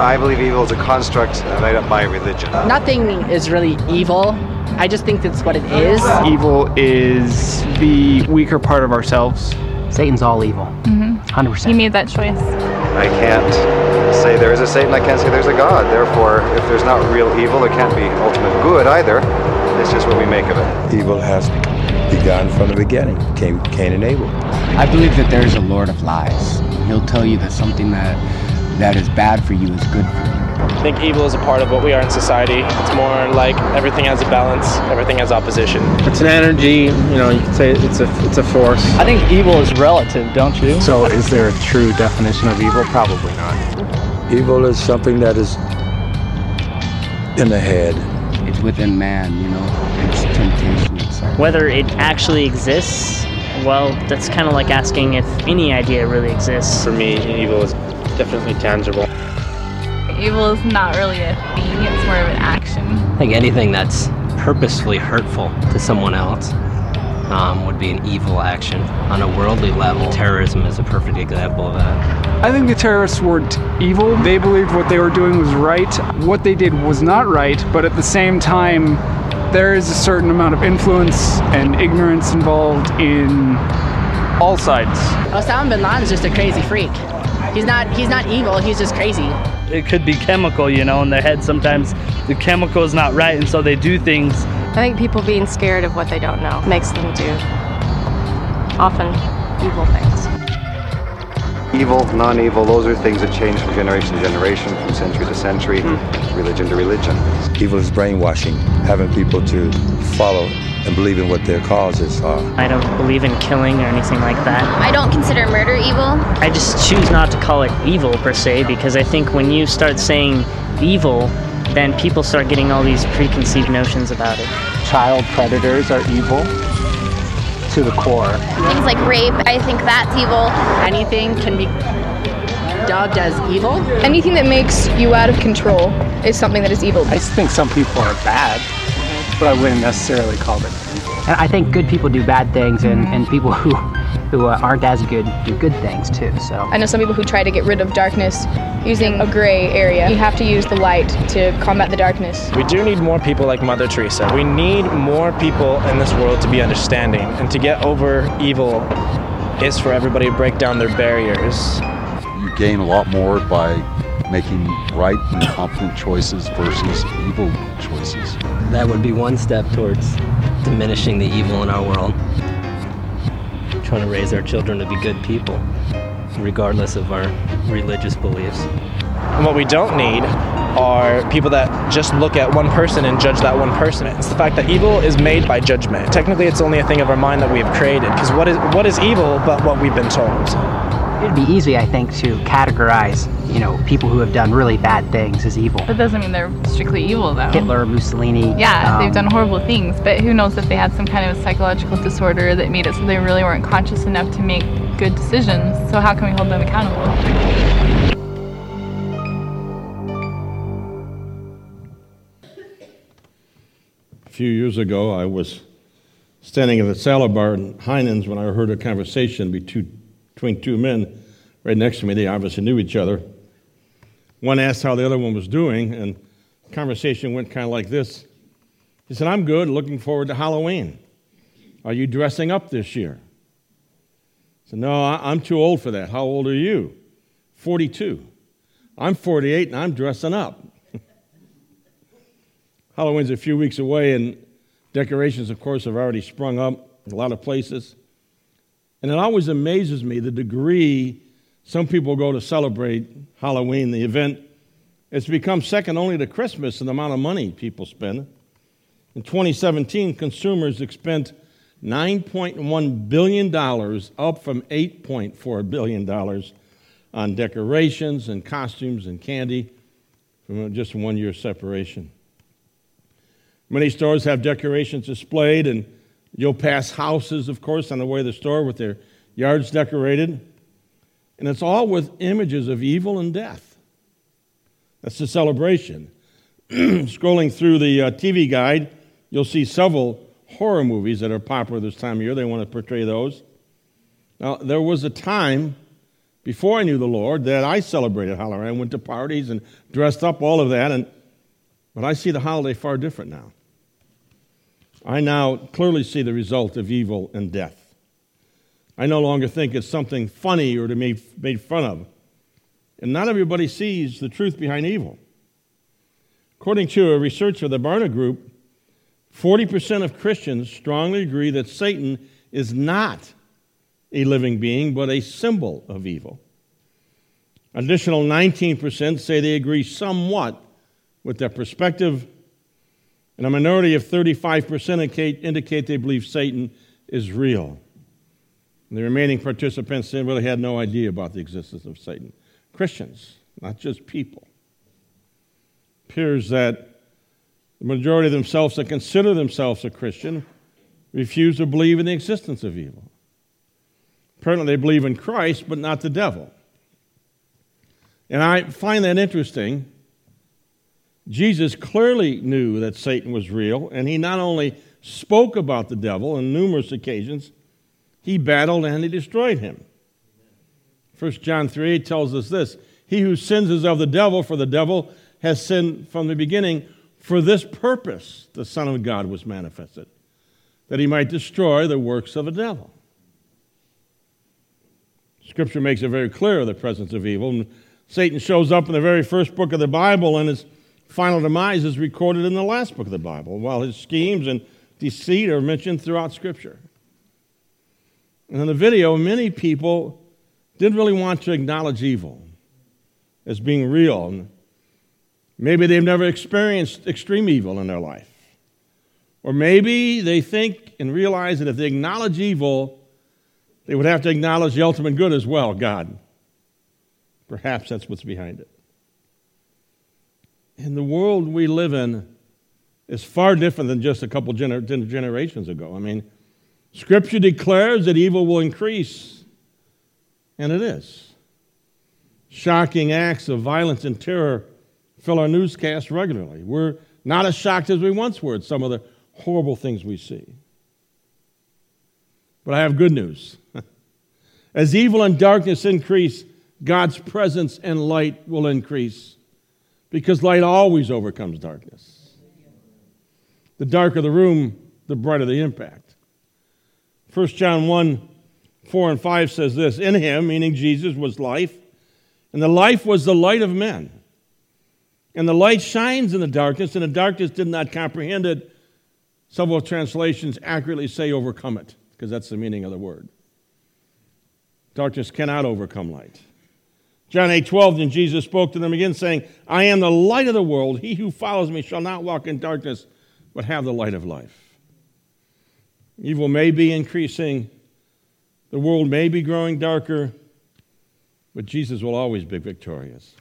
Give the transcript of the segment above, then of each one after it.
I believe evil is a construct made up by religion. Nothing is really evil. I just think that's what it is. Evil is the weaker part of ourselves. Satan's all evil. 100%. He made that choice. I can't say there is a Satan, I can't say there's a God. Therefore, if there's not real evil, there can't be ultimate good either. It's just what we make of it. Evil has begun from the beginning. Cain and Abel. I believe that there is a Lord of lies. He'll tell you that something that is bad for you is good for you. I think evil is a part of what we are in society. It's more like everything has a balance, everything has opposition. It's an energy, you could say it's a force. I think evil is relative, don't you? So is there a true definition of evil? Probably not. Evil is something that is in the head. It's within man, it's temptation itself. Whether it actually exists, well, that's kind of like asking if any idea really exists. For me, evil is definitely tangible. Evil is not really a thing, it's more of an action. I think anything that's purposefully hurtful to someone else would be an evil action. On a worldly level, terrorism is a perfect example of that. I think the terrorists weren't evil. They believed what they were doing was right. What they did was not right, but at the same time, there is a certain amount of influence and ignorance involved in all sides. Osama bin Laden's just a crazy freak. He's not evil, he's just crazy. It could be chemical, in their head. Sometimes the chemical is not right, and so they do things. I think people being scared of what they don't know makes them do often evil things. Evil, non-evil, those are things that change from generation to generation, from century to century, religion to religion. Evil is brainwashing, having people to follow and believe in what their causes are. I don't believe in killing or anything like that. I don't consider murder evil. I just choose not to call it evil per se, because I think when you start saying evil, then people start getting all these preconceived notions about it. Child predators are evil to the core. Things like rape, I think that's evil. Anything can be dubbed as evil. Anything that makes you out of control is something that is evil. I think some people are bad, but I wouldn't necessarily call them evil. And I think good people do bad things, and people who aren't as good do good things too. So I know some people who try to get rid of darkness using a gray area. You have to use the light to combat the darkness. We do need more people like Mother Teresa. We need more people in this world to be understanding, and to get over evil is for everybody to break down their barriers. You gain a lot more by making right and competent choices versus evil choices. that would be one step towards diminishing the evil in our world. Trying to raise our children to be good people, regardless of our religious beliefs. And what we don't need are people that just look at one person and judge that one person. It's the fact that evil is made by judgment. Technically, it's only a thing of our mind that we have created, because what is evil but what we've been told? It'd be easy, I think, to categorize, people who have done really bad things as evil. That doesn't mean they're strictly evil, though. Hitler, Mussolini. Yeah, they've done horrible things, but who knows if they had some kind of psychological disorder that made it so they really weren't conscious enough to make good decisions. So how can we hold them accountable? A few years ago, I was standing at the salad bar in Heinen's when I heard a conversation between two men right next to me. They obviously knew each other. One asked how the other one was doing, and the conversation went kind of like this. He said, "I'm good, looking forward to Halloween. Are you dressing up this year?" I said, "No, I'm too old for that. How old are you?" 42. "I'm 48, and I'm dressing up." Halloween's a few weeks away, and decorations, of course, have already sprung up in a lot of places. And it always amazes me the degree some people go to celebrate Halloween, the event. It's become second only to Christmas in the amount of money people spend. In 2017, consumers spent $9.1 billion, up from $8.4 billion on decorations and costumes and candy from just 1 year separation. Many stores have decorations displayed, and you'll pass houses, of course, on the way to the store with their yards decorated. And it's all with images of evil and death. That's the celebration. Scrolling through the TV guide, you'll see several horror movies that are popular this time of year. They want to portray those. Now, there was a time before I knew the Lord, that I celebrated Halloween. I went to parties and dressed up, all of that. But I see the holiday far different now. I now clearly see the result of evil and death. I no longer think it's something funny or to be made fun of. And not everybody sees the truth behind evil. According to a research of the Barna Group, 40% of Christians strongly agree that Satan is not a living being, but a symbol of evil. Additional 19% say they agree somewhat with that perspective, and a minority of 35% indicate they believe Satan is real. And the remaining participants really had no idea about the existence of Satan. Christians, not just people. It appears that the majority of themselves that consider themselves a Christian refuse to believe in the existence of evil. Apparently they believe in Christ, but not the devil. And I find that interesting. Jesus clearly knew that Satan was real, and he not only spoke about the devil on numerous occasions, he battled and he destroyed him. 1 John 3:8 tells us this: he who sins is of the devil, for the devil has sinned from the beginning. For this purpose the Son of God was manifested, that he might destroy the works of the devil. Scripture makes it very clear the presence of evil. And Satan shows up in the very first book of the Bible, and his final demise is recorded in the last book of the Bible, while his schemes and deceit are mentioned throughout Scripture. And in the video, many people didn't really want to acknowledge evil as being real. And maybe they've never experienced extreme evil in their life. Or maybe they think and realize that if they acknowledge evil, they would have to acknowledge the ultimate good as well, God. Perhaps that's what's behind it. And the world we live in is far different than just a couple generations ago. I mean, Scripture declares that evil will increase, and it is. Shocking acts of violence and terror fill our newscasts regularly. We're not as shocked as we once were at some of the horrible things we see. But I have good news. As evil and darkness increase, God's presence and light will increase, because light always overcomes darkness. The darker the room, the brighter the impact. 1 John 1:4-5 says this: in him, meaning Jesus, was life, and the life was the light of men. And the light shines in the darkness, and the darkness did not comprehend it. Several translations accurately say overcome it, because that's the meaning of the word. Darkness cannot overcome light. John 8:12, then Jesus spoke to them again, saying, I am the light of the world. He who follows me shall not walk in darkness, but have the light of life. Evil may be increasing. The world may be growing darker, but Jesus will always be victorious.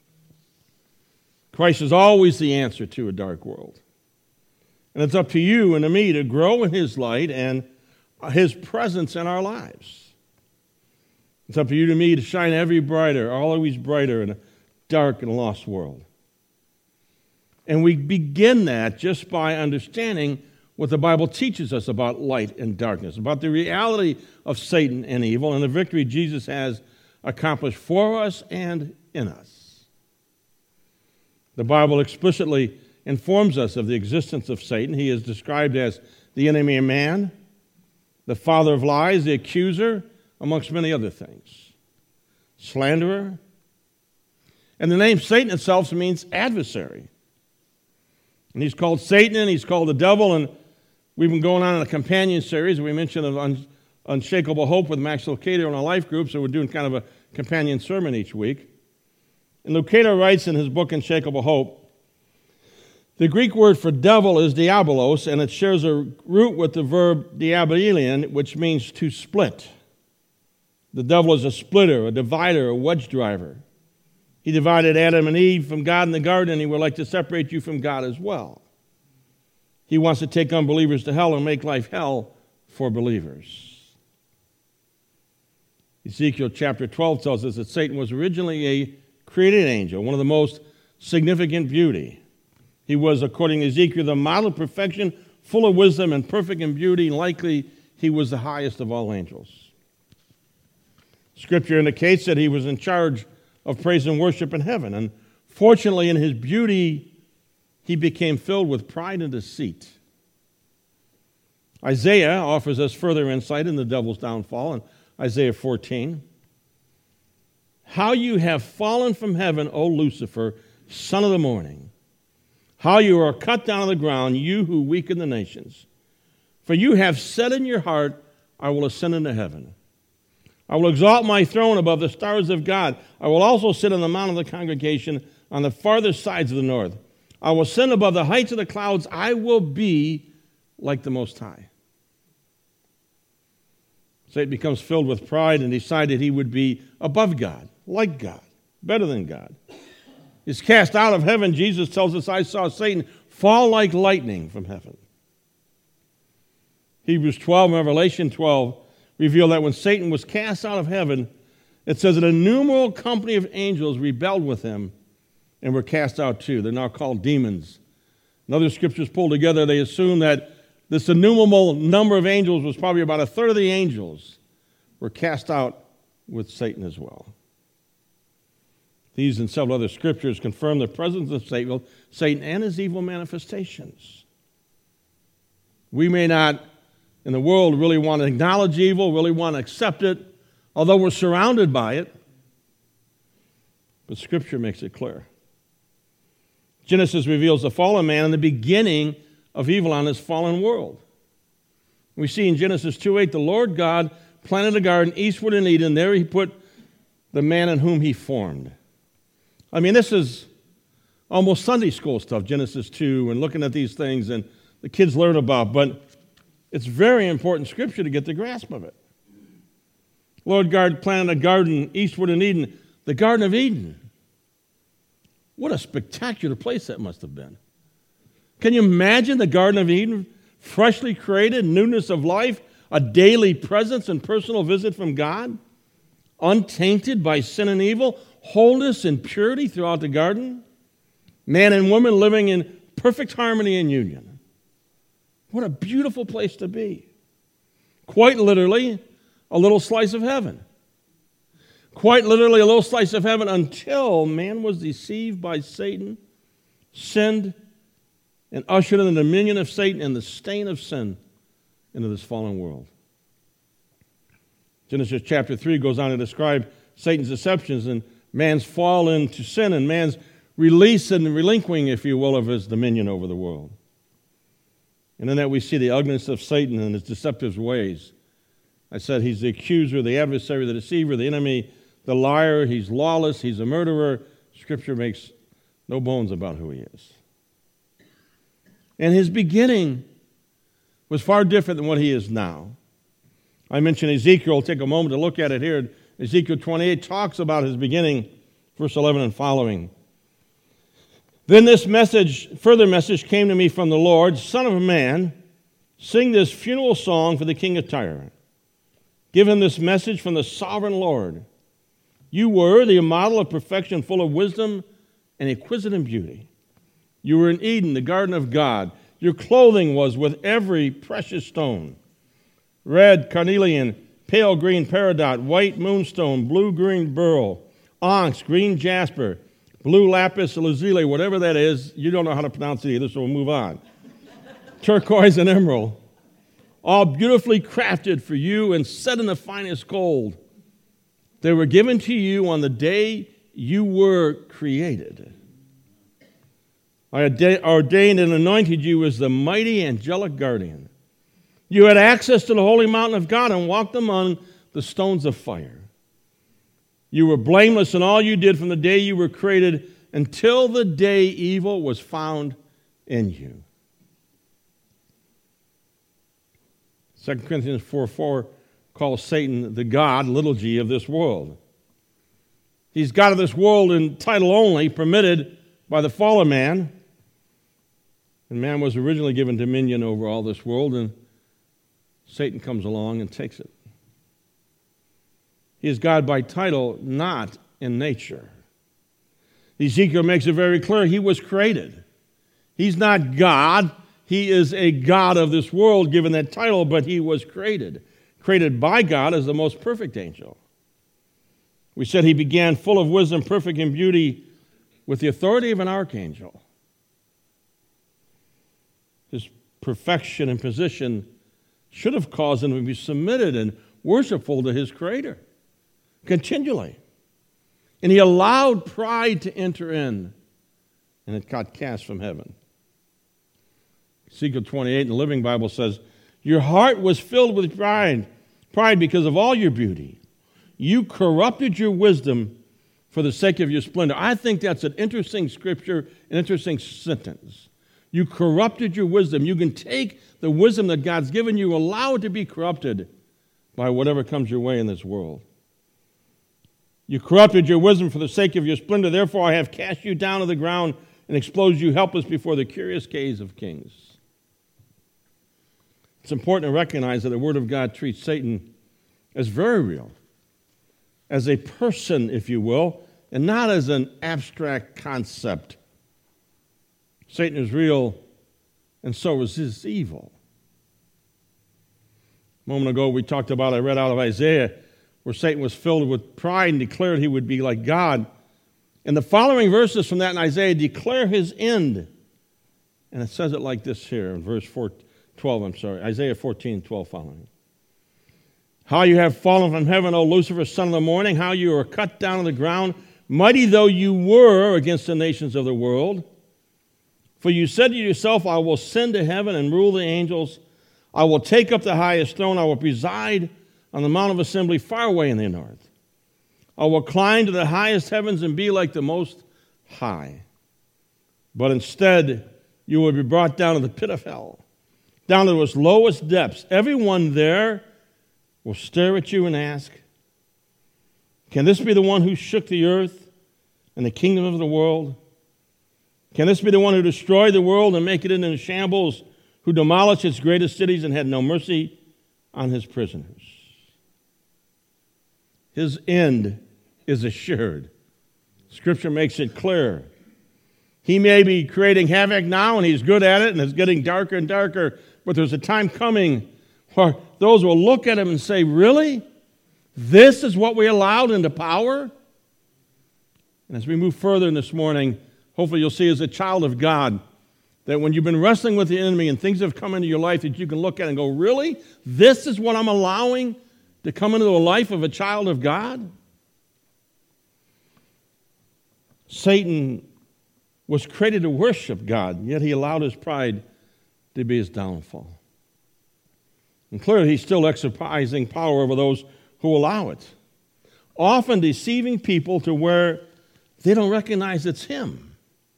Christ is always the answer to a dark world. And it's up to you and to me to grow in his light and his presence in our lives. It's up to you and me to shine always brighter in a dark and lost world. And we begin that just by understanding what the Bible teaches us about light and darkness, about the reality of Satan and evil, and the victory Jesus has accomplished for us and in us. The Bible explicitly informs us of the existence of Satan. He is described as the enemy of man, the father of lies, the accuser, amongst many other things. Slanderer. And the name Satan itself means adversary. And he's called Satan, and he's called the devil, and we've been going on in a companion series. We mentioned of Unshakable Hope with Max Lucado in our life group, so we're doing kind of a companion sermon each week. And Lucado writes in his book, Unshakable Hope, the Greek word for devil is diabolos, and it shares a root with the verb diabolian, which means to split. The devil is a splitter, a divider, a wedge driver. He divided Adam and Eve from God in the garden, and he would like to separate you from God as well. He wants to take unbelievers to hell and make life hell for believers. Ezekiel chapter 12 tells us that Satan was originally a created angel, one of the most significant beauty. He was, according to Ezekiel, the model of perfection, full of wisdom and perfect in beauty. Likely, he was the highest of all angels. Scripture indicates that he was in charge of praise and worship in heaven. And fortunately, in his beauty, he became filled with pride and deceit. Isaiah offers us further insight in the devil's downfall in Isaiah 14. How you have fallen from heaven, O Lucifer, son of the morning. How you are cut down to the ground, you who weaken the nations. For you have said in your heart, I will ascend into heaven. I will exalt my throne above the stars of God. I will also sit on the mount of the congregation on the farthest sides of the north. I will ascend above the heights of the clouds. I will be like the Most High. Satan becomes filled with pride and decided he would be above God, like God, better than God. He's cast out of heaven. Jesus tells us, I saw Satan fall like lightning from heaven. Hebrews 12 and Revelation 12 reveal that when Satan was cast out of heaven, it says that an innumerable company of angels rebelled with him and were cast out too. They're now called demons. And other scriptures pulled together, they assume that this innumerable number of angels was probably about a third of the angels were cast out with Satan as well. These and several other scriptures confirm the presence of Satan and his evil manifestations. We may not, in the world, really want to acknowledge evil, really want to accept it, although we're surrounded by it. But Scripture makes it clear. Genesis reveals the fallen man and the beginning of evil on this fallen world. We see in Genesis 2:8, the Lord God planted a garden eastward in Eden. There he put the man in whom he formed. I mean, this is almost Sunday school stuff, Genesis 2, and looking at these things, and the kids learn about, but it's very important scripture to get the grasp of it. Lord God planted a garden eastward in Eden, the Garden of Eden. What a spectacular place that must have been. Can you imagine the Garden of Eden, freshly created, newness of life, a daily presence and personal visit from God, untainted by sin and evil, wholeness and purity throughout the garden, man and woman living in perfect harmony and union. What a beautiful place to be. Quite literally, a little slice of heaven. Quite literally, a little slice of heaven until man was deceived by Satan, sinned, and ushered in the dominion of Satan and the stain of sin into this fallen world. Genesis chapter 3 goes on to describe Satan's deceptions and man's fall into sin and man's release and relinquishing, if you will, of his dominion over the world. And in that we see the ugliness of Satan and his deceptive ways. I said he's the accuser, the adversary, the deceiver, the enemy, the liar. He's lawless. He's a murderer. Scripture makes no bones about who he is. And his beginning was far different than what he is now. I mentioned Ezekiel. I'll take a moment to look at it here. Ezekiel 28 talks about his beginning, verse 11 and following. Then this further message came to me from the Lord, Son of man, sing this funeral song for the king of Tyre. Give him this message from the sovereign Lord. You were the model of perfection, full of wisdom and exquisite beauty. You were in Eden, the garden of God. Your clothing was with every precious stone. Red carnelian, pale green peridot, white moonstone, blue-green beryl, onyx, green jasper, blue lapis lazuli, whatever that is. You don't know how to pronounce it either, so we'll move on. Turquoise and emerald, all beautifully crafted for you and set in the finest gold. They were given to you on the day you were created. I ordained and anointed you as the mighty angelic guardian. You had access to the holy mountain of God and walked among the stones of fire. You were blameless in all you did from the day you were created until the day evil was found in you. 2 Corinthians 4:4 calls Satan the God, little g, of this world. He's God of this world in title only, permitted by the fallen man. And man was originally given dominion over all this world, and Satan comes along and takes it. He is God by title, not in nature. Ezekiel makes it very clear he was created. He's not God. He is a God of this world, given that title, but he was created. Created by God as the most perfect angel. We said he began full of wisdom, perfect in beauty, with the authority of an archangel. His perfection and position should have caused him to be submitted and worshipful to his Creator continually. And he allowed pride to enter in, and it got cast from heaven. Ezekiel 28 in the Living Bible says, your heart was filled with pride because of all your beauty. You corrupted your wisdom for the sake of your splendor. I think that's an interesting scripture, an interesting sentence. You corrupted your wisdom. You can take the wisdom that God's given you, allow it to be corrupted by whatever comes your way in this world. You corrupted your wisdom for the sake of your splendor. Therefore, I have cast you down to the ground and exposed you helpless before the curious gaze of kings. It's important to recognize that the Word of God treats Satan as very real, as a person, if you will, and not as an abstract concept. Satan is real, and so is his evil. A moment ago, I read out of Isaiah, where Satan was filled with pride and declared he would be like God. And the following verses from that in Isaiah declare his end. And it says it like this here in verse 12, Isaiah 14:12 following. How you have fallen from heaven, O Lucifer, son of the morning, how you are cut down to the ground, mighty though you were against the nations of the world. For you said to yourself, I will ascend to heaven and rule the angels. I will take up the highest throne. I will preside on the Mount of Assembly far away in the north. I will climb to the highest heavens and be like the Most High. But instead, you will be brought down to the pit of hell, down to its lowest depths. Everyone there will stare at you and ask, can this be the one who shook the earth and the kingdom of the world? Can this be the one who destroyed the world and make it into shambles, who demolished its greatest cities and had no mercy on his prisoners? His end is assured. Scripture makes it clear. He may be creating havoc now, and he's good at it, and it's getting darker and darker, but there's a time coming where those will look at him and say, really? This is what we allowed into power? And as we move further in this morning, hopefully you'll see as a child of God that when you've been wrestling with the enemy and things have come into your life that you can look at and go, really? This is what I'm allowing to come into the life of a child of God? Satan was created to worship God, yet he allowed his pride to be his downfall. And clearly he's still exercising power over those who allow it, often deceiving people to where they don't recognize it's him.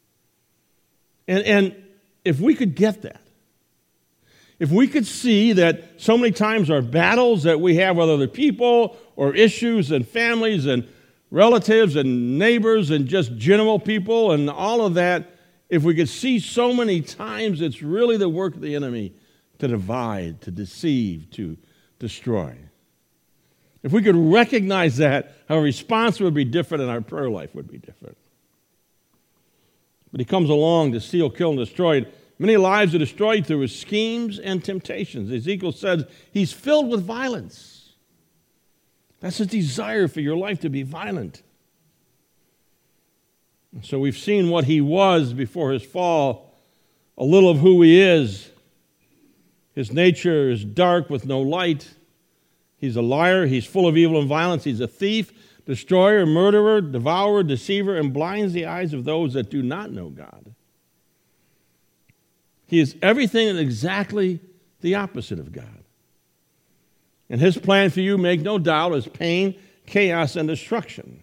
And if we could get that, if we could see that so many times our battles that we have with other people or issues and families and relatives and neighbors and just general people and all of that, if we could see so many times it's really the work of the enemy to divide, to deceive, to destroy. If we could recognize that, our response would be different and our prayer life would be different. But he comes along to steal, kill, and destroy. Many lives are destroyed through his schemes and temptations. Ezekiel said he's filled with violence. That's his desire for your life, to be violent. And so we've seen what he was before his fall, a little of who he is. His nature is dark with no light. He's a liar. He's full of evil and violence. He's a thief, destroyer, murderer, devourer, deceiver, and blinds the eyes of those that do not know God. He is everything and exactly the opposite of God. And his plan for you, make no doubt, is pain, chaos, and destruction.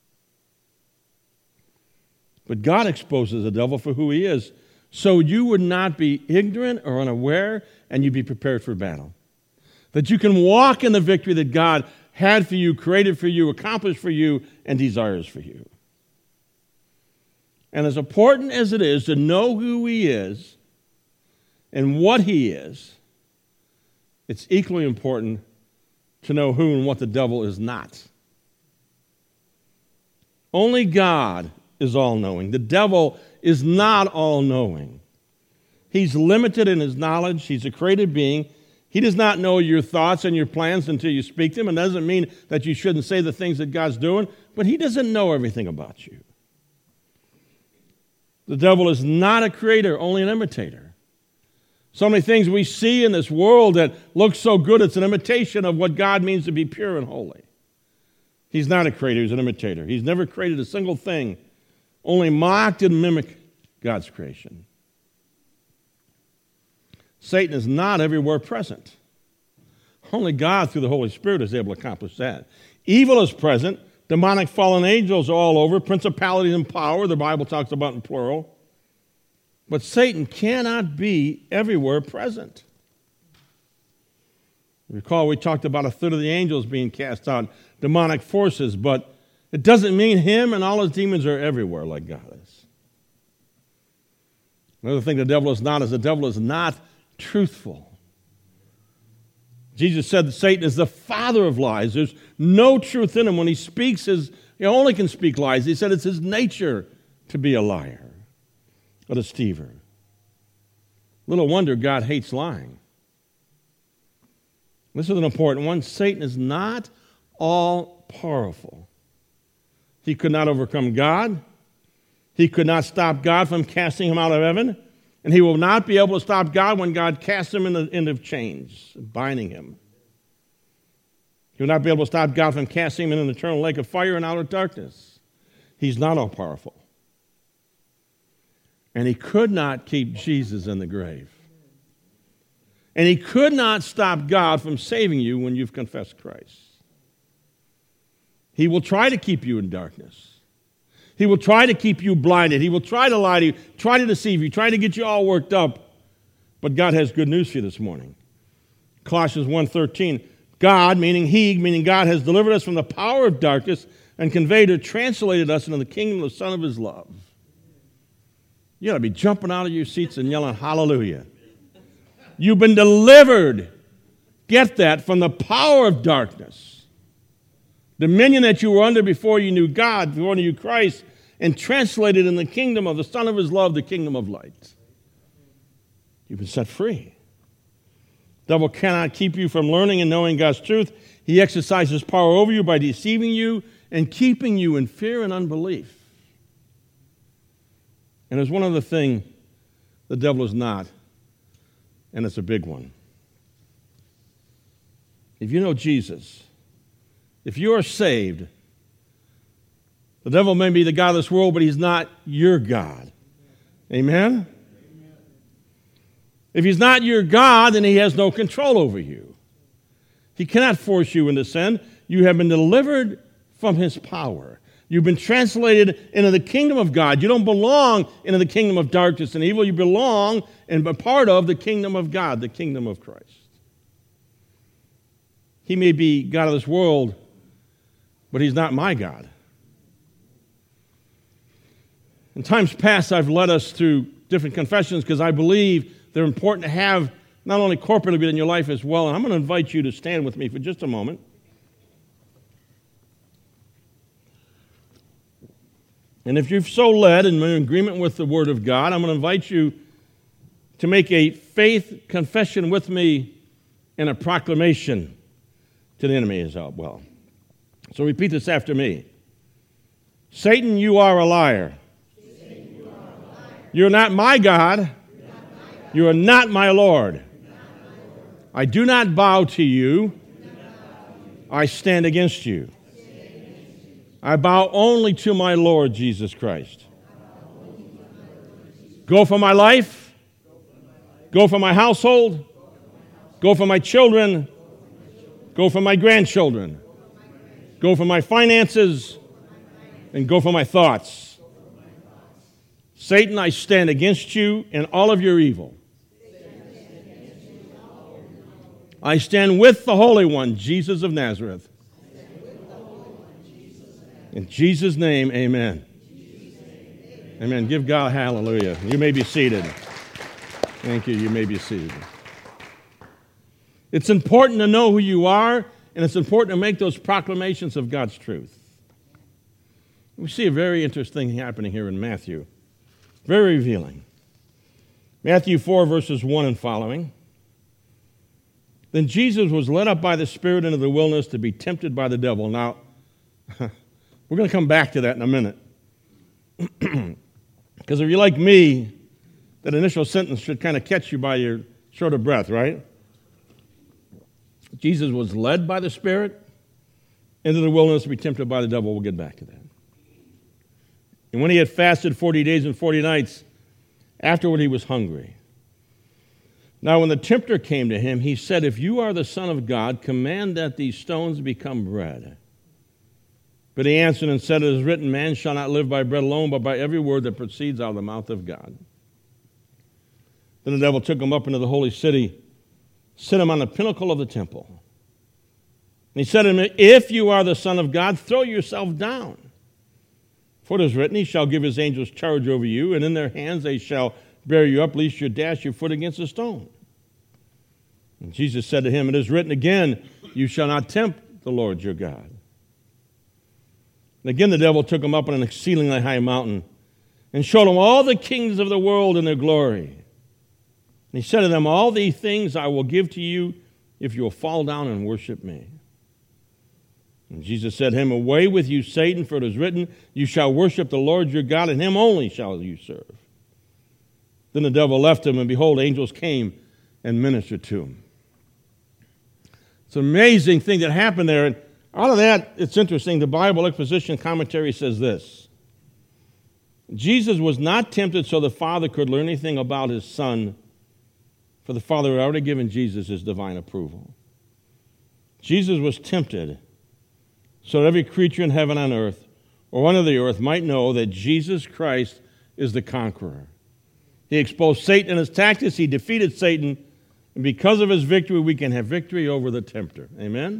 But God exposes the devil for who he is, so you would not be ignorant or unaware, and you'd be prepared for battle. That you can walk in the victory that God had for you, created for you, accomplished for you, and desires for you. And as important as it is to know who he is and what he is, it's equally important to know who and what the devil is not. Only God is all-knowing. The devil is not all-knowing. He's limited in his knowledge. He's a created being. He does not know your thoughts and your plans until you speak them. It doesn't mean that you shouldn't say the things that God's doing, but he doesn't know everything about you. The devil is not a creator, only an imitator. So many things we see in this world that look so good, it's an imitation of what God means to be pure and holy. He's not a creator, he's an imitator. He's never created a single thing, only mocked and mimicked God's creation. Satan is not everywhere present. Only God, through the Holy Spirit, is able to accomplish that. Evil is present. Demonic fallen angels are all over. Principalities and power, the Bible talks about in plural. But Satan cannot be everywhere present. Recall we talked about a third of the angels being cast out, demonic forces, but it doesn't mean him and all his demons are everywhere like God is. Another thing the devil is not truthful. Jesus said that Satan is the father of lies. There's no truth in him. When he speaks, he only can speak lies. He said it's his nature to be a liar, a deceiver. Little wonder God hates lying. This is an important one. Satan is not all-powerful. He could not overcome God. He could not stop God from casting him out of heaven. And he will not be able to stop God when God casts him into chains, binding him. He will not be able to stop God from casting him in an eternal lake of fire and outer darkness. He's not all-powerful. And he could not keep Jesus in the grave. And he could not stop God from saving you when you've confessed Christ. He will try to keep you in darkness. He will try to keep you blinded. He will try to lie to you, try to deceive you, try to get you all worked up. But God has good news for you this morning. Colossians 1:13, God, meaning God, has delivered us from the power of darkness and conveyed or translated us into the kingdom of the Son of his love. You ought to be jumping out of your seats and yelling, hallelujah. You've been delivered, get that, from the power of darkness. Dominion that you were under before you knew God, before you knew Christ, and translated in the kingdom of the Son of his love, the kingdom of light. You've been set free. The devil cannot keep you from learning and knowing God's truth. He exercises power over you by deceiving you and keeping you in fear and unbelief. And there's one other thing the devil is not, and it's a big one. If you know Jesus, if you are saved, the devil may be the God of this world, but he's not your God. Amen? If he's not your God, then he has no control over you. He cannot force you into sin. You have been delivered from his power. You've been translated into the kingdom of God. You don't belong into the kingdom of darkness and evil. You belong and are part of the kingdom of God, the kingdom of Christ. He may be God of this world, but he's not my God. In times past, I've led us through different confessions because I believe they're important to have not only corporately, but in your life as well. And I'm going to invite you to stand with me for just a moment. And if you're so led and in agreement with the Word of God, I'm going to invite you to make a faith confession with me and a proclamation to the enemy as well. So repeat this after me. Satan, you are a liar. You're not my God. You are not my Lord. I do not bow to you. I stand against you. I bow only to my Lord Jesus Christ. Go for my life. Go for my household. Go for my children. Go for my grandchildren. Go for my finances. And go for my thoughts. Satan, I stand against you and all of your evil. I stand with the Holy One, Jesus of Nazareth. In Jesus' name, amen. Amen. Give God a hallelujah. You may be seated. Thank you. You may be seated. It's important to know who you are, and it's important to make those proclamations of God's truth. We see a very interesting thing happening here in Matthew. Very revealing. Matthew 4, verses 1 and following. Then Jesus was led up by the Spirit into the wilderness to be tempted by the devil. Now, we're going to come back to that in a minute. Because if you're like me, that initial sentence should kind of catch you by your short of breath, right? Jesus was led by the Spirit into the wilderness to be tempted by the devil. We'll get back to that. And when he had fasted 40 days and 40 nights, afterward he was hungry. Now when the tempter came to him, he said, "If you are the Son of God, command that these stones become bread." But he answered and said, "It is written, man shall not live by bread alone, but by every word that proceeds out of the mouth of God." Then the devil took him up into the holy city, set him on the pinnacle of the temple. And he said to him, "If you are the Son of God, throw yourself down. For it is written, he shall give his angels charge over you, and in their hands they shall bear you up, lest you dash your foot against a stone." And Jesus said to him, "It is written again, you shall not tempt the Lord your God." And again the devil took him up on an exceedingly high mountain and showed him all the kings of the world and their glory. And he said to them, "All these things I will give to you if you will fall down and worship me." And Jesus said to him, "Away with you, Satan, for it is written, you shall worship the Lord your God, and him only shall you serve." Then the devil left him, and behold, angels came and ministered to him. It's an amazing thing that happened there. And out of that, it's interesting. The Bible Exposition Commentary says this: Jesus was not tempted so the Father could learn anything about his Son, for the Father had already given Jesus his divine approval. Jesus was tempted so that every creature in heaven on earth or under the earth might know that Jesus Christ is the conqueror. He exposed Satan and his tactics. He defeated Satan. And because of his victory, we can have victory over the tempter. Amen?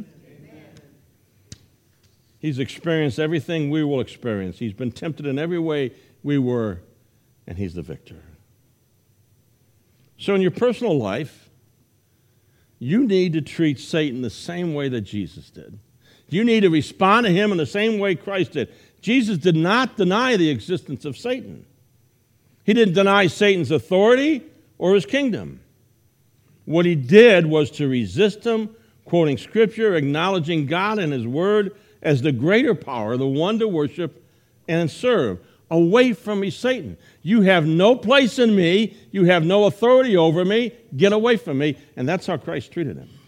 He's experienced everything we will experience. He's been tempted in every way we were, and he's the victor. So in your personal life, you need to treat Satan the same way that Jesus did. You need to respond to him in the same way Christ did. Jesus did not deny the existence of Satan. He didn't deny Satan's authority or his kingdom. What he did was to resist him, quoting Scripture, acknowledging God and his word as the greater power, the one to worship and serve. Away from me, Satan. You have no place in me. You have no authority over me. Get away from me. And that's how Christ treated him.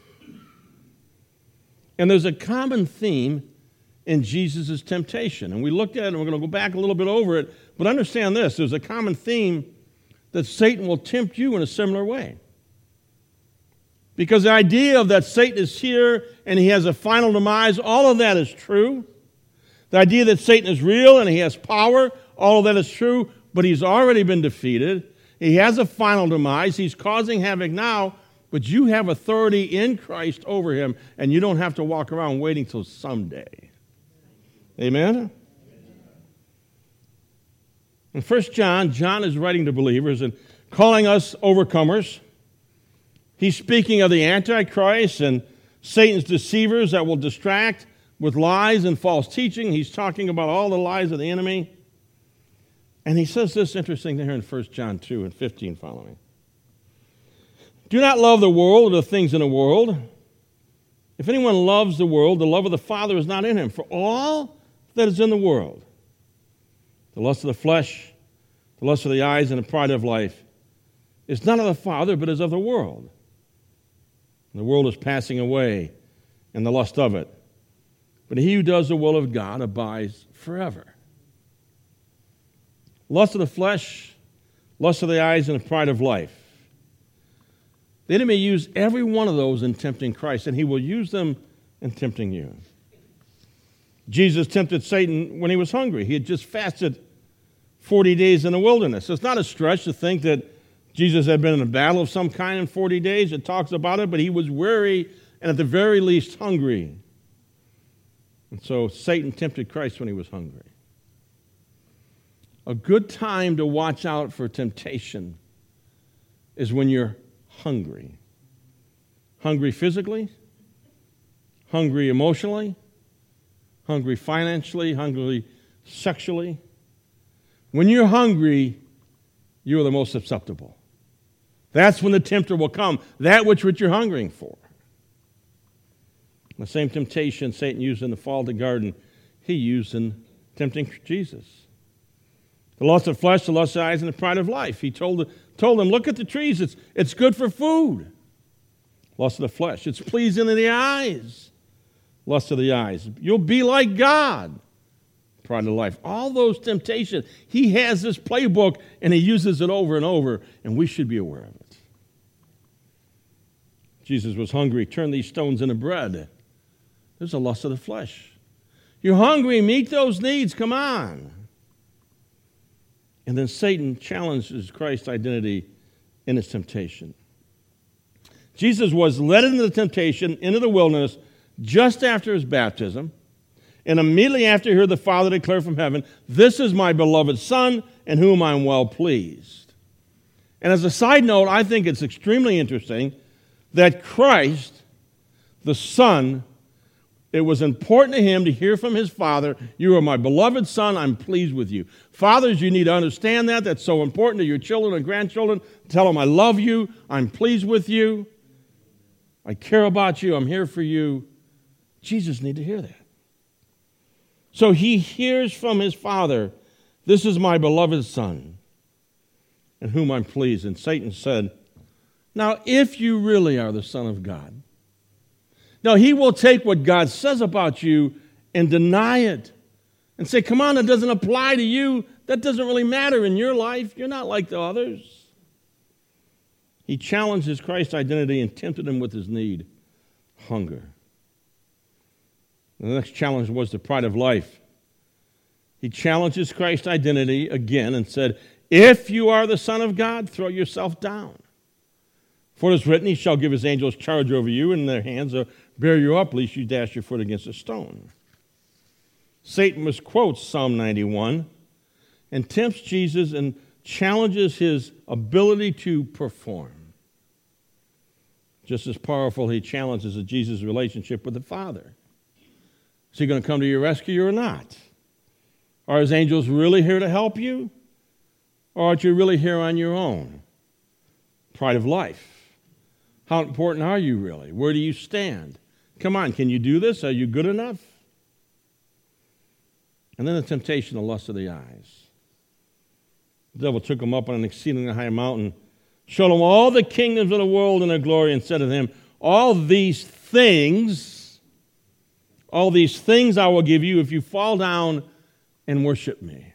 And there's a common theme in Jesus' temptation. And we looked at it, and we're going to go back a little bit over it. But understand this. There's a common theme that Satan will tempt you in a similar way. Because the idea of that Satan is here and he has a final demise, all of that is true. The idea that Satan is real and he has power, all of that is true, but he's already been defeated. He has a final demise. He's causing havoc now, but you have authority in Christ over him, and you don't have to walk around waiting till someday. Amen? In 1 John, John is writing to believers and calling us overcomers. He's speaking of the Antichrist and Satan's deceivers that will distract with lies and false teaching. He's talking about all the lies of the enemy. And he says this interesting thing here in 1 John 2 and 15 following. "Do not love the world or the things in the world. If anyone loves the world, the love of the Father is not in him. For all that is in the world, the lust of the flesh, the lust of the eyes, and the pride of life, is not of the Father, but is of the world. And the world is passing away, and the lust of it. But he who does the will of God abides forever." Lust of the flesh, lust of the eyes, and the pride of life. The enemy used every one of those in tempting Christ, and he will use them in tempting you. Jesus tempted Satan when he was hungry. He had just fasted 40 days in the wilderness. It's not a stretch to think that Jesus had been in a battle of some kind in 40 days. It talks about it, but he was weary and at the very least hungry. And so Satan tempted Christ when he was hungry. A good time to watch out for temptation is when you're hungry. Hungry physically, hungry emotionally, hungry financially, hungry sexually. When you're hungry, you are the most susceptible. That's when the tempter will come, that which you're hungering for. The same temptation Satan used in the fall of the garden, he used in tempting Jesus. The lust of flesh, the lust of eyes, and the pride of life. He told them, look at the trees, it's good for food. Lust of the flesh, it's pleasing in the eyes. Lust of the eyes, you'll be like God. Pride of life. All those temptations, he has this playbook, and he uses it over and over, and we should be aware of it. Jesus was hungry, turn these stones into bread. There's a lust of the flesh. You're hungry, meet those needs, come on. And then Satan challenges Christ's identity in his temptation. Jesus was led into the temptation, into the wilderness, just after his baptism, and immediately after he heard the Father declare from heaven, "This is my beloved Son, in whom I am well pleased." And as a side note, I think it's extremely interesting that Christ, the Son, it was important to him to hear from his Father, "You are my beloved Son, I'm pleased with you." Fathers, you need to understand that. That's so important to your children and grandchildren. Tell them, "I love you, I'm pleased with you, I care about you, I'm here for you." Jesus needs to hear that. So he hears from his Father, "This is my beloved Son, in whom I'm pleased." And Satan said, "Now, if you really are the Son of God," now he will take what God says about you and deny it and say, "Come on, it doesn't apply to you. That doesn't really matter in your life. You're not like the others." He challenges Christ's identity and tempted him with his need, hunger. The next challenge was the pride of life. He challenges Christ's identity again and said, "If you are the Son of God, throw yourself down. For it is written, he shall give his angels charge over you, and in their hands they'll bear you up, lest you dash your foot against a stone." Satan misquotes Psalm 91 and tempts Jesus and challenges his ability to perform. Just as powerful, he challenges Jesus' relationship with the Father. Is he going to come to your rescue or not? Are his angels really here to help you? Or are you really here on your own? Pride of life. How important are you really? Where do you stand? Come on, can you do this? Are you good enough? And then the temptation, the lust of the eyes. The devil took him up on an exceedingly high mountain, showed him all the kingdoms of the world and their glory, and said to him, all these things I will give you if you fall down and worship me.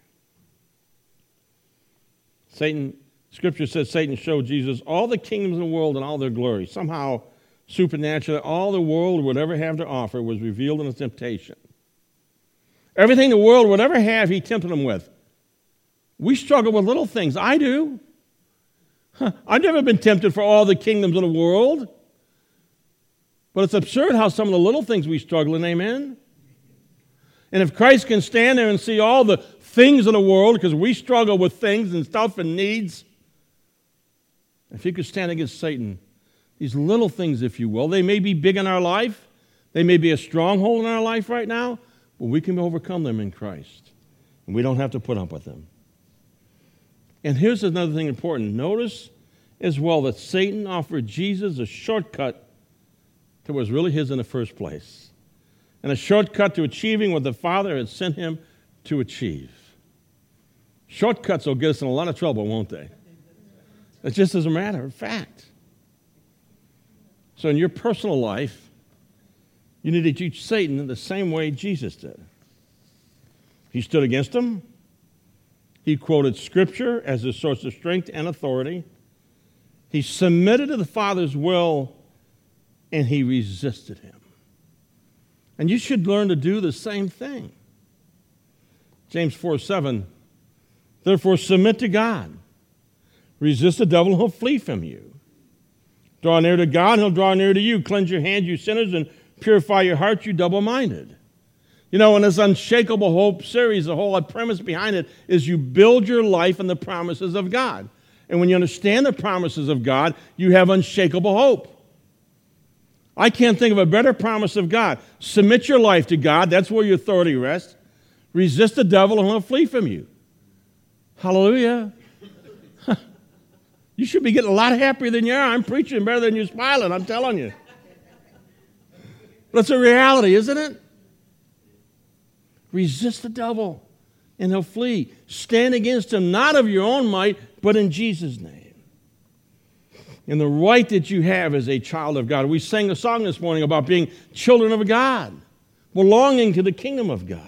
Scripture says Satan showed Jesus all the kingdoms of the world and all their glory. Somehow, supernaturally, all the world would ever have to offer was revealed in a temptation. Everything the world would ever have, he tempted them with. We struggle with little things. I do. I've never been tempted for all the kingdoms of the world. But it's absurd how some of the little things we struggle in, amen? And if Christ can stand there and see all the things of the world, because we struggle with things and stuff and needs, if he could stand against Satan, these little things, if you will, they may be big in our life, they may be a stronghold in our life right now, but we can overcome them in Christ. And we don't have to put up with them. And here's another thing important. Notice as well that Satan offered Jesus a shortcut to what was really his in the first place, and a shortcut to achieving what the Father had sent him to achieve. Shortcuts will get us in a lot of trouble, won't they? It's just as a matter of fact. So in your personal life, you need to teach Satan in the same way Jesus did. He stood against him. He quoted Scripture as a source of strength and authority. He submitted to the Father's will, and he resisted him. And you should learn to do the same thing. James 4:7, therefore submit to God. Resist the devil, and he'll flee from you. Draw near to God, and he'll draw near to you. Cleanse your hands, you sinners, and purify your hearts, you double-minded. You know, in this Unshakable Hope series, the whole premise behind it is you build your life on the promises of God. And when you understand the promises of God, you have unshakable hope. I can't think of a better promise of God. Submit your life to God. That's where your authority rests. Resist the devil and he'll flee from you. Hallelujah. You should be getting a lot happier than you are. I'm preaching better than you're smiling, I'm telling you. But it's a reality, isn't it? Resist the devil, and he'll flee. Stand against him, not of your own might, but in Jesus' name. And the right that you have as a child of God. We sang a song this morning about being children of God, belonging to the kingdom of God.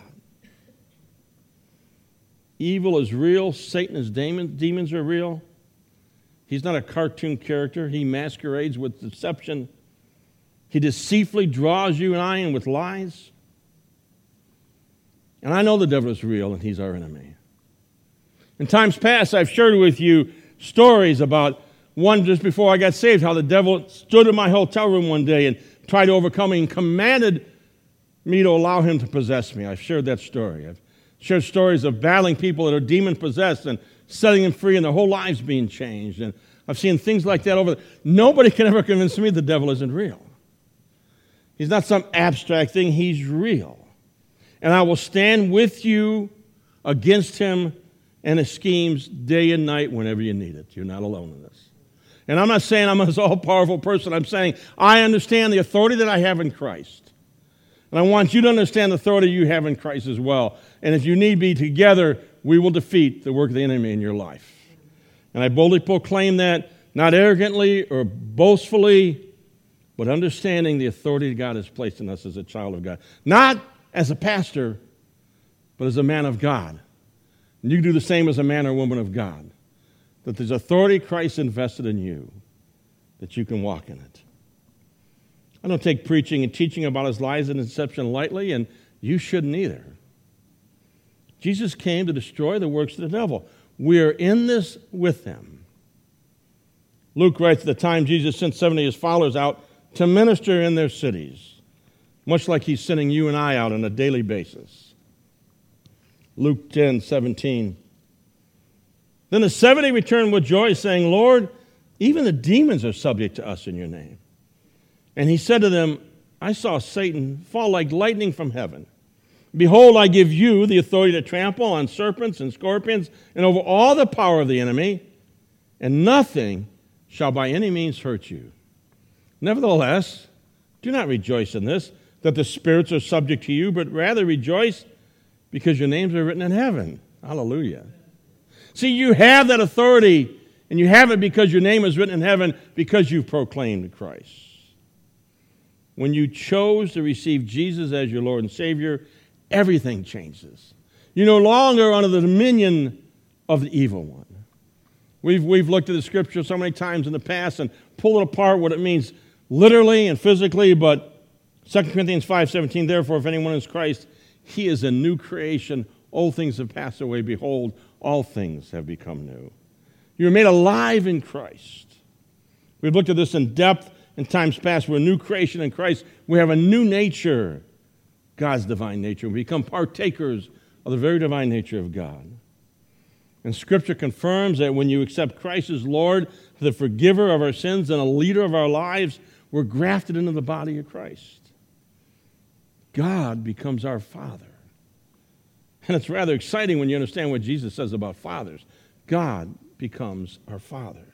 Evil is real. Satan is demons are real. He's not a cartoon character. He masquerades with deception. He deceitfully draws you and I in with lies. And I know the devil is real, and he's our enemy. In times past, I've shared with you stories about one just before I got saved, how the devil stood in my hotel room one day and tried to overcome me and commanded me to allow him to possess me. I've shared that story. I've shared stories of battling people that are demon-possessed and setting them free and their whole lives being changed. And I've seen things like that over there. Nobody can ever convince me the devil isn't real. He's not some abstract thing. He's real. And I will stand with you against him and his schemes day and night whenever you need it. You're not alone in this. And I'm not saying I'm this all-powerful person. I'm saying I understand the authority that I have in Christ. And I want you to understand the authority you have in Christ as well. And if you need be, together we will defeat the work of the enemy in your life. And I boldly proclaim that, not arrogantly or boastfully, but understanding the authority that God has placed in us as a child of God. Not as a pastor, but as a man of God. And you do the same as a man or woman of God. That there's authority Christ invested in you, that you can walk in it. I don't take preaching and teaching about his lies and deception lightly, and you shouldn't either. Jesus came to destroy the works of the devil. We are in this with him. Luke writes, at the time Jesus sent 70 of his followers out to minister in their cities, much like he's sending you and I out on a daily basis. Luke 10:17. Then the 70 returned with joy, saying, Lord, even the demons are subject to us in your name. And he said to them, I saw Satan fall like lightning from heaven. Behold, I give you the authority to trample on serpents and scorpions and over all the power of the enemy, and nothing shall by any means hurt you. Nevertheless, do not rejoice in this, that the spirits are subject to you, but rather rejoice because your names are written in heaven. Hallelujah. See, you have that authority, and you have it because your name is written in heaven, because you've proclaimed Christ. When you chose to receive Jesus as your Lord and Savior, everything changes. You're no longer under the dominion of the evil one. We've looked at the Scripture so many times in the past and pulled it apart, what it means literally and physically, but 2 Corinthians 5:17, therefore, if anyone is Christ, he is a new creation. Old things have passed away. Behold, all things have become new. You were made alive in Christ. We've looked at this in depth in times past. We're a new creation in Christ. We have a new nature, God's divine nature. We become partakers of the very divine nature of God. And Scripture confirms that when you accept Christ as Lord, the forgiver of our sins and a leader of our lives, we're grafted into the body of Christ. God becomes our Father. And it's rather exciting when you understand what Jesus says about fathers. God becomes our Father.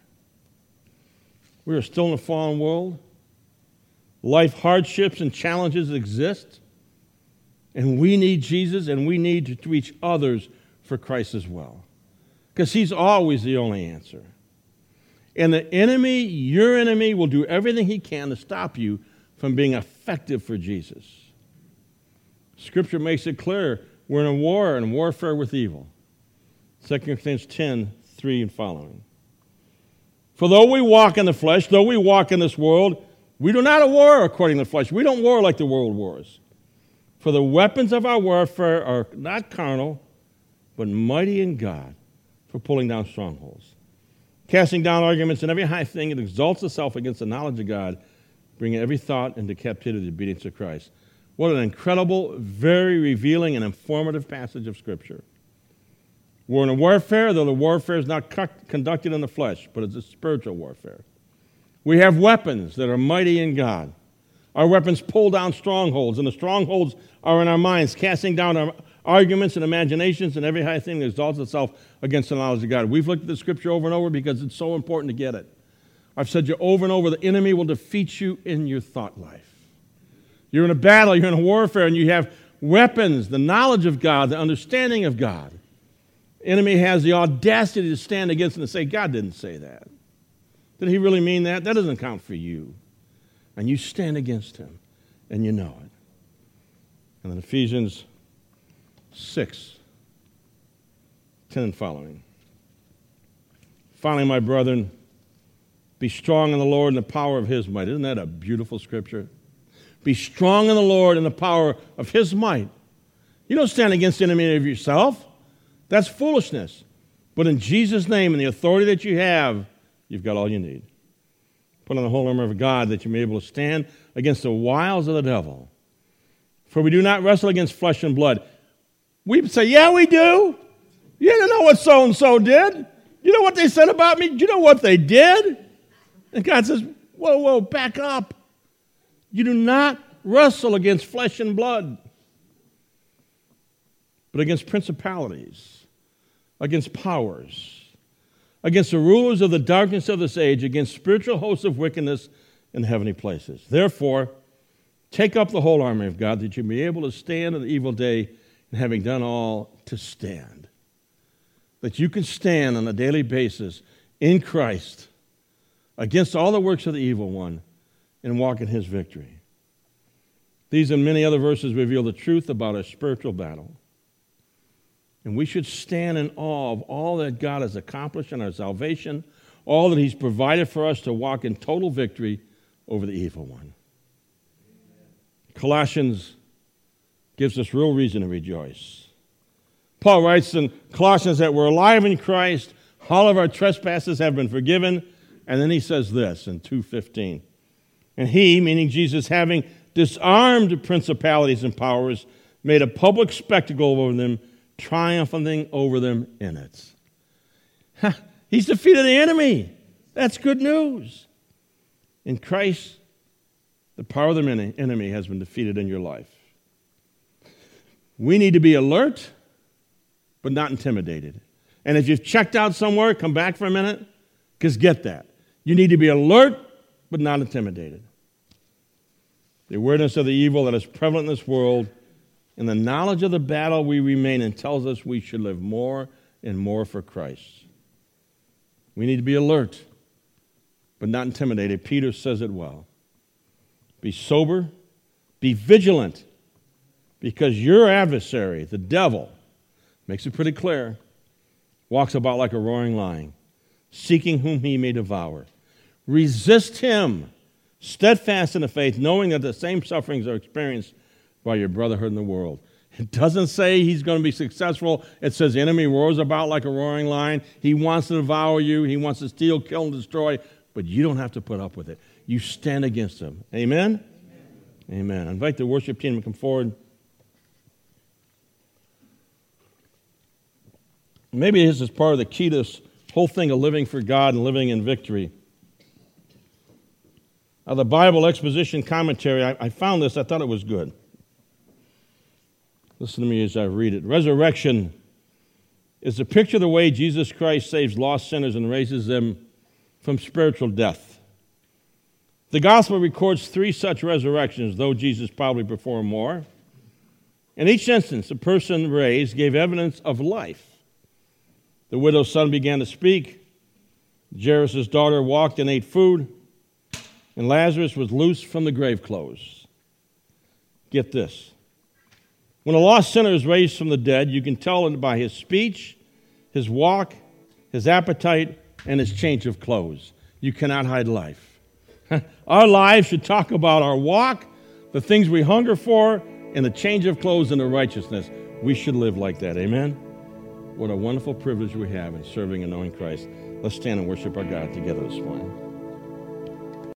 We are still in a fallen world. Life hardships and challenges exist. And we need Jesus, and we need to reach others for Christ as well. Because he's always the only answer. And the enemy, your enemy, will do everything he can to stop you from being effective for Jesus. Scripture makes it clear we're in a war and warfare with evil. 2 Corinthians 10:3 and following. For though we walk in the flesh, though we walk in this world, we do not war according to the flesh. We don't war like the world wars. For the weapons of our warfare are not carnal, but mighty in God for pulling down strongholds, casting down arguments and every high thing that exalts itself against the knowledge of God, bringing every thought into captivity to the obedience of Christ. What an incredible, very revealing and informative passage of Scripture. We're in a warfare, though the warfare is not conducted in the flesh, but it's a spiritual warfare. We have weapons that are mighty in God. Our weapons pull down strongholds, and the strongholds are in our minds, casting down our arguments and imaginations and every high thing that exalts itself against the knowledge of God. We've looked at the Scripture over and over because it's so important to get it. I've said to you over and over, the enemy will defeat you in your thought life. You're in a battle, you're in a warfare, and you have weapons, the knowledge of God, the understanding of God. The enemy has the audacity to stand against it and say, God didn't say that. Did he really mean that? That doesn't count for you. And you stand against him, and you know it. And then Ephesians 6, 10 and following. Finally, my brethren, be strong in the Lord and the power of his might. Isn't that a beautiful scripture? Be strong in the Lord and the power of his might. You don't stand against the enemy of yourself. That's foolishness. But in Jesus' name and the authority that you have, you've got all you need. Put on the whole armor of God that you may be able to stand against the wiles of the devil. For we do not wrestle against flesh and blood. We say, yeah, we do. You don't know what so-and-so did. You know what they said about me? Do you know what they did? And God says, whoa, back up. You do not wrestle against flesh and blood, but against principalities, against powers, against the rulers of the darkness of this age, against spiritual hosts of wickedness in heavenly places. Therefore, take up the whole armor of God that you may be able to stand in the evil day, and having done all, to stand. That you can stand on a daily basis in Christ against all the works of the evil one and walk in his victory. These and many other verses reveal the truth about our spiritual battle. And we should stand in awe of all that God has accomplished in our salvation, all that he's provided for us to walk in total victory over the evil one. Colossians gives us real reason to rejoice. Paul writes in Colossians that we're alive in Christ, all of our trespasses have been forgiven, and then he says this in 2:15. And he, meaning Jesus, having disarmed principalities and powers, made a public spectacle over them, triumphing over them in it. He's defeated the enemy. That's good news. In Christ, the power of the enemy has been defeated in your life. We need to be alert, but not intimidated. And if you've checked out somewhere, come back for a minute, because get that. You need to be alert, but not intimidated. The awareness of the evil that is prevalent in this world and the knowledge of the battle we remain in tells us we should live more and more for Christ. We need to be alert, but not intimidated. Peter says it well. Be sober, be vigilant, because your adversary, the devil, makes it pretty clear, walks about like a roaring lion, seeking whom he may devour. Resist him, steadfast in the faith, knowing that the same sufferings are experienced by your brotherhood in the world. It doesn't say he's going to be successful. It says the enemy roars about like a roaring lion. He wants to devour you. He wants to steal, kill, and destroy. But you don't have to put up with it. You stand against him. Amen? Amen. I invite the worship team to come forward. Maybe this is part of the key to this whole thing of living for God and living in victory. The Bible Exposition Commentary, I found this. I thought it was good. Listen to me as I read it. Resurrection is a picture of the way Jesus Christ saves lost sinners and raises them from spiritual death. The gospel records 3 such resurrections, though Jesus probably performed more. In each instance, the person raised gave evidence of life. The widow's son began to speak. Jairus' daughter walked and ate food. And Lazarus was loosed from the grave clothes. Get this. When a lost sinner is raised from the dead, you can tell it by his speech, his walk, his appetite, and his change of clothes. You cannot hide life. Our lives should talk about our walk, the things we hunger for, and the change of clothes and the righteousness. We should live like that. Amen? What a wonderful privilege we have in serving and knowing Christ. Let's stand and worship our God together this morning.